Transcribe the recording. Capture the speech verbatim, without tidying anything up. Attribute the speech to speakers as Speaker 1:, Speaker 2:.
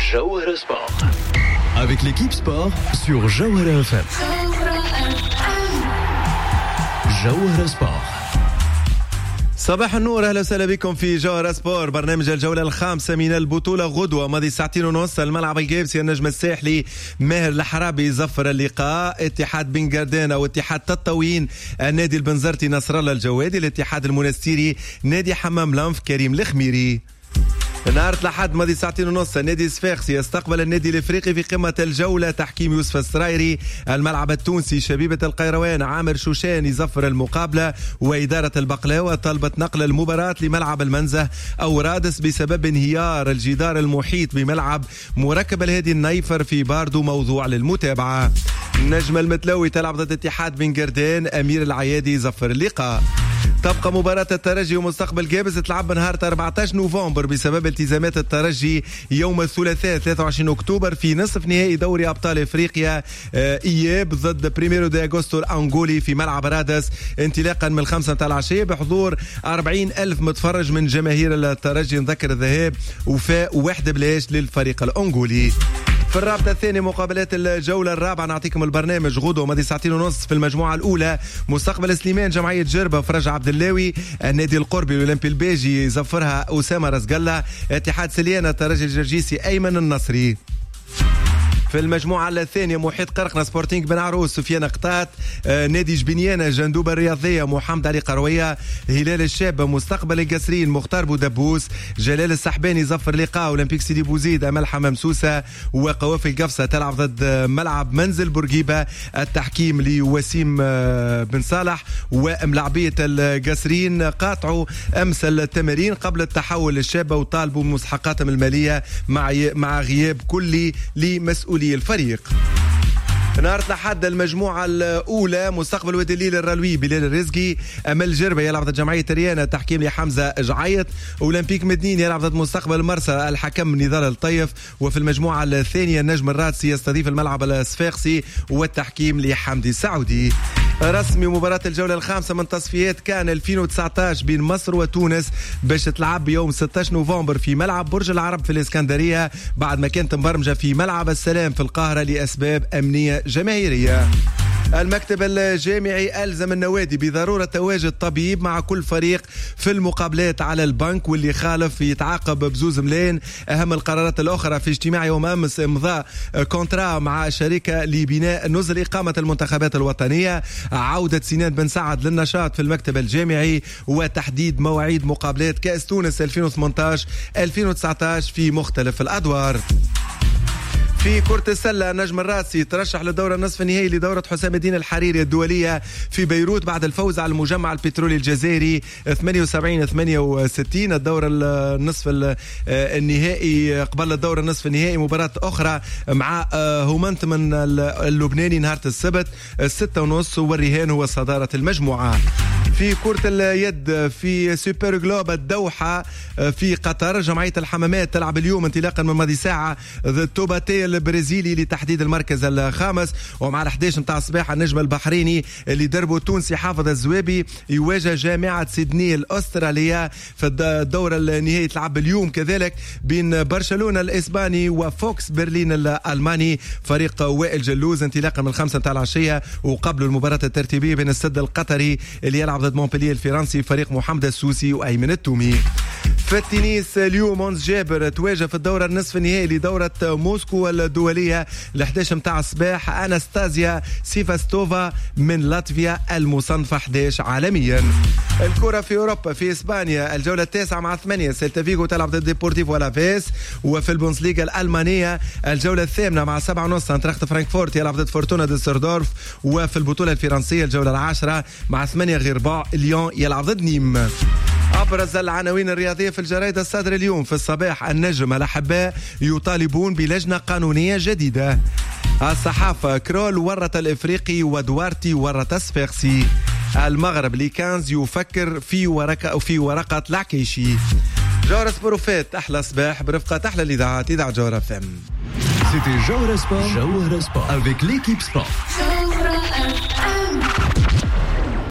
Speaker 1: Jawhara Sport. Avec l'équipe sport sur Jawhara F M. Jawhara Sport.
Speaker 2: صباح النور، اهلا وسهلا بكم في جوهرة سبور، برنامج الجولة الخامسة من البطولة. غدوة ماضي ساعتين ونص الملعب الجيبسي النجم الساحلي ماهر الحرابي زفر اللقاء. اتحاد بن قردان او اتحاد تطاوين النادي البنزرتي نصر الله الجوادي، الاتحاد المنستيري نادي حمام لنف كريم الخميري. نهار الأحد ماضي ساعتين ونص النادي الصفاقسي يستقبل النادي الافريقي في قمة الجولة، تحكيم يوسف السرايري. الملعب التونسي شبيبة القيروان عامر شوشان يزفر المقابلة، وإدارة البقلاوة طلبت نقل المباراة لملعب المنزه أو رادس بسبب انهيار الجدار المحيط بملعب مركب الهادي النيفر في باردو، موضوع للمتابعة. النجم المتلوي تلعب ضد اتحاد بن قردان، أمير العيادي يزفر اللقاء. تبقى مباراة الترجي ومستقبل جابس تلعب نهار أربعة عشر نوفمبر بسبب التزامات الترجي يوم الثلاثاء ثلاثة وعشرين أكتوبر في نصف نهائي دوري أبطال إفريقيا إياب ضد بريميرو دي أغوستو الأنغولي في ملعب رادس، انطلاقا من الخمسة متاع العشية بحضور أربعين ألف متفرج من جماهير الترجي. نذكر الذهاب وفاء واحد بلاش للفريق الأنغولي. في الرابطة الثانية مقابلات الجولة الرابعة نعطيكم البرنامج. غدوة ماضي ساعتين ونص في المجموعة الأولى مستقبل سليمان جمعية جربة فرج عبد اللاوي، النادي القربي الأولمبي البيجي يزفرها أسامة رزقلة، اتحاد سليانة الترجي الجرجيسي أيمن النصري. في المجموعة الثانية محيط قرقنة سبورتينغ بن عروس سفيان قطات، آه نادي جبنيانة جندوبة الرياضية محمد علي قروية، هلال الشاب مستقبل القسرين مختار بودبوس، جلال السحباني زفر لقاء أولمبيك سيدي بوزيد أمل حمام سوسة، وقوافل قفصة تلعب ضد ملعب منزل بورقيبة، التحكيم لوسيم آه بن صالح. وملاعبية القسرين قاطعوا أمس التمارين قبل التحول للشابة وطالبوا بمستحقاتهم المالية مع مع غياب كلي لمسؤولين الفريق. نهار الأحد المجموعة الأولى مستقبل وادي الليل الرلوي بلال الرزقي، أمل جربة يلعب ضد جمعية ريانة تحكيم لحمزة جعيط، أولمبيك مدنين يلعب ضد مستقبل مرسى الحكم نضال الطيف. وفي المجموعة الثانية النجم الرادسي يستضيف الملعب الصفاقسي والتحكيم لحمدي السعودي. رسمي مباراة الجولة الخامسة من تصفيات كان ألفين وتسعة عشر بين مصر وتونس باش تلعب يوم ستة عشر نوفمبر في ملعب برج العرب في الإسكندرية، بعد ما كانت مبرمجة في ملعب السلام في القاهرة لأسباب أمنية جماهيرية. المكتب الجامعي ألزم النوادي بضرورة تواجد طبيب مع كل فريق في المقابلات على البنك، واللي خالف يتعاقب بزوز ملايين. أهم القرارات الأخرى في اجتماع يوم أمس إمضاء كونترا مع شركة لبناء نزل إقامة المنتخبات الوطنية، عودة سنان بن سعد للنشاط في المكتب الجامعي، وتحديد مواعيد مقابلات كأس تونس ألفين وثمانية عشر ألفين وتسعة عشر في مختلف الأدوار. في كرة السلة النجم الراسي ترشح للدورة النصف النهائي لدورة حسام الدين الحريري الدولية في بيروت بعد الفوز على المجمع البترولي الجزائري ثمانية وسبعين ثمانية وستين. الدورة النصف النهائي قبل الدورة النصف النهائي مباراة أخرى مع هومنتمن اللبناني نهار السبت ستة ونص، والرهان هو صدارة المجموعة. في كرة اليد في سوبر جلوب الدوحة في قطر جمعية الحمامات تلعب اليوم انطلاقا من ماضي ساعة ضد توباتي البرازيلي لتحديد المركز الخامس، ومع الحداش أحد عشر متاع الصباح النجم البحريني اللي دربه التونسي حافظ الزوابي يواجه جامعة سيدني الأسترالية في الدورة النهائية تلعب اليوم كذلك بين برشلونة الإسباني وفوكس برلين الألماني. فريق وائل جلوز انطلاقا من الخمسة متاع العشية، وقبل المباراة الترتيبية بين السد القطري اللي يلعب ضد مونبلييه الفرنسي فريق محمد السوسي وأيمن التومي. في التنس اليوم أونس جابر تواجه في الدورة النصف النهائي لدورة موسكو الدولية ال11 متاع الصباح أناستازيا سيفاستوفا من لاتفيا المصنفة أحد عشر عالميا. الكرة في أوروبا في إسبانيا الجولة التاسعة مع ثمانية سيلتا فيغو تلعب ضد ديبورتيفو ألافيس، وفي البونسليغا الألمانية الجولة الثامنة مع سبعة ونص انتراخت فرانكفورت يلعب ضد فورتونا ديسردورف، وفي البطولة الفرنسية الجولة العاشرة مع ثمانية غير ربع ليون يلعب ضد نيم. أبرز العناوين الرياضية في الجرائد الصادرة اليوم في الصباح: النجم الأحباء يطالبون بلجنة قانونية جديدة. الصحافة: كرول ورط الإفريقي ودوارتي ورط الصفاقسي. المغرب: ليكانز يفكر في ورقة في ورقة العكيشي. جوهرة سبوروفات أحلى صباح برفقة أحلى الإذاعات إذاعة جوهرة فم.
Speaker 1: C'était Jawhara Sport. Jawhara Sport avec l'équipe sport.